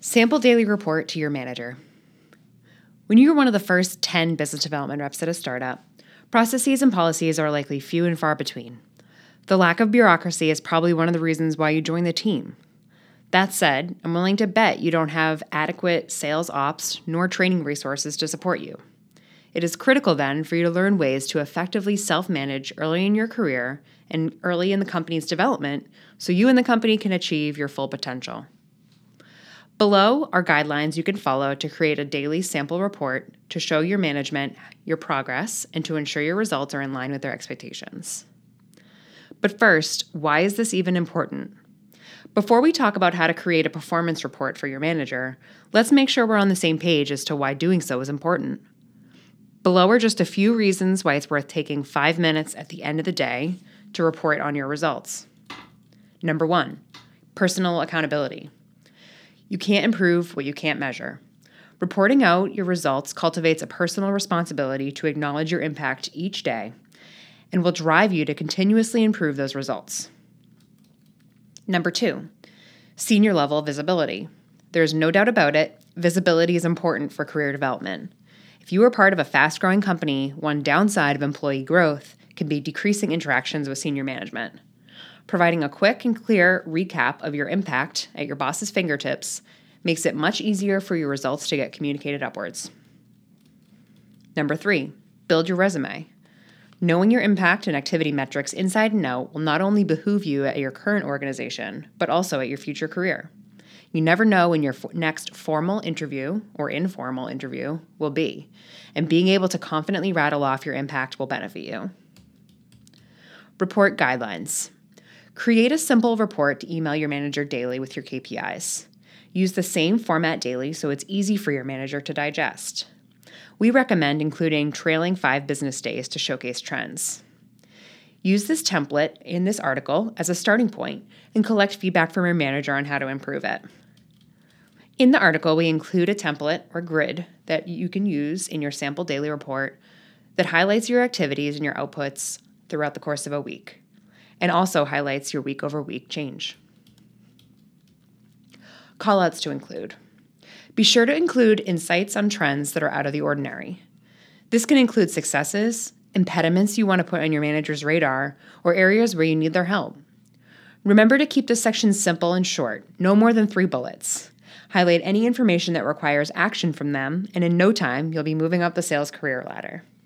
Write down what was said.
Sample daily report to your manager. When you're one of the first 10 business development reps at a startup, processes and policies are likely few and far between. The lack of bureaucracy is probably one of the reasons why you joined the team. That said, I'm willing to bet you don't have adequate sales ops nor training resources to support you. It is critical then for you to learn ways to effectively self-manage early in your career and early in the company's development so you and the company can achieve your full potential. Below are guidelines you can follow to create a daily sample report to show your management your progress and to ensure your results are in line with their expectations. But first, why is this even important? Before we talk about how to create a performance report for your manager, let's make sure we're on the same page as to why doing so is important. Below are just a few reasons why it's worth taking 5 minutes at the end of the day to report on your results. Number 1, personal accountability. You can't improve what you can't measure. Reporting out your results cultivates a personal responsibility to acknowledge your impact each day and will drive you to continuously improve those results. Number 2, senior level visibility. There's no doubt about it, visibility is important for career development. If you are part of a fast-growing company, one downside of employee growth can be decreasing interactions with senior management. Providing a quick and clear recap of your impact at your boss's fingertips makes it much easier for your results to get communicated upwards. Number 3, build your resume. Knowing your impact and activity metrics inside and out will not only behoove you at your current organization, but also at your future career. You never know when your next formal interview or informal interview will be, and being able to confidently rattle off your impact will benefit you. Report guidelines. Create a simple report to email your manager daily with your KPIs. Use the same format daily so it's easy for your manager to digest. We recommend including trailing 5 business days to showcase trends. Use this template in this article as a starting point and collect feedback from your manager on how to improve it. In the article, we include a template or grid that you can use in your sample daily report that highlights your activities and your outputs throughout the course of a week, and also highlights your week-over-week change. Callouts to include. Be sure to include insights on trends that are out of the ordinary. This can include successes, impediments you want to put on your manager's radar, or areas where you need their help. Remember to keep this section simple and short, no more than 3 bullets. Highlight any information that requires action from them, and in no time, you'll be moving up the sales career ladder.